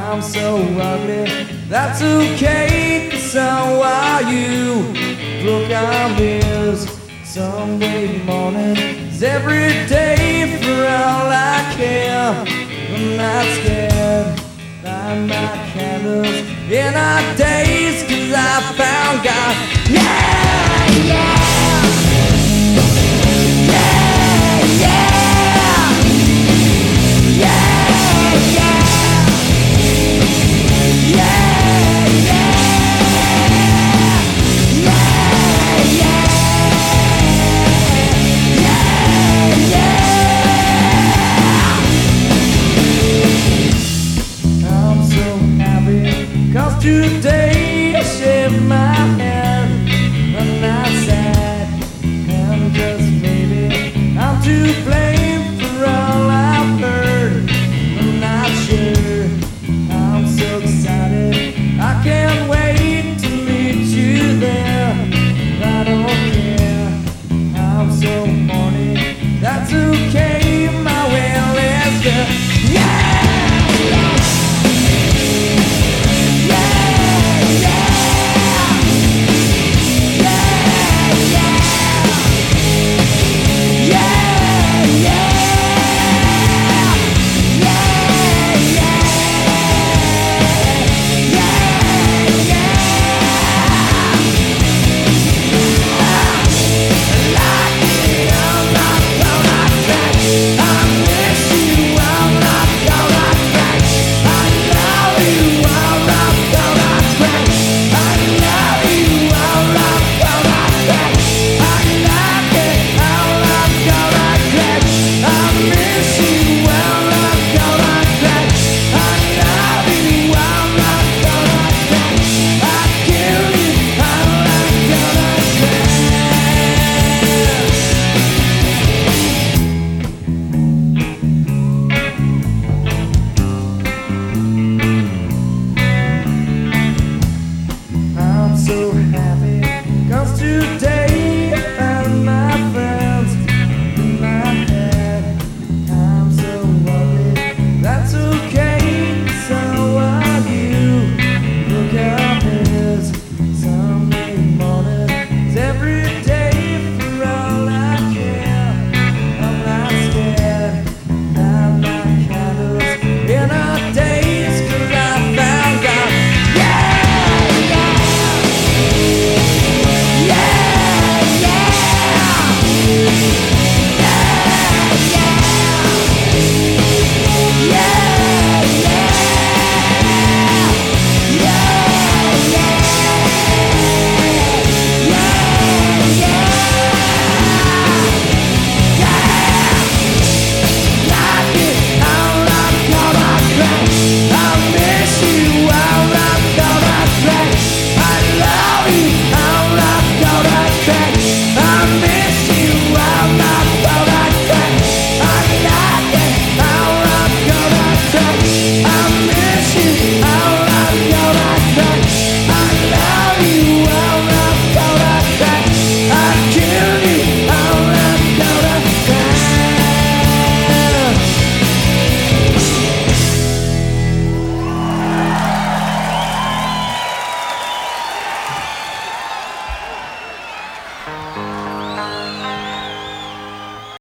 I'm so ugly, that's okay, 'cause so are you. Broke our mirrors, Sunday mornings, every day for all I care. I'm not scared, light my candles in our days, 'cause I found God. Yeah, yeah. Today I shave my head. I'm not sad, and just maybe I'm to blame for all I've heard. I'm not sure, I'm so excited, I can't wait to meet you there. I don't care, I'm so horny, that's okay, my will is good. Yeah! So happy, 'cause today I found my friends in my head. I'm so ugly, that's okay, so are you. Look out, there's Sunday mornings every day for all I care. I'm not scared, light my candles in our days, 'cause I found God. I miss you.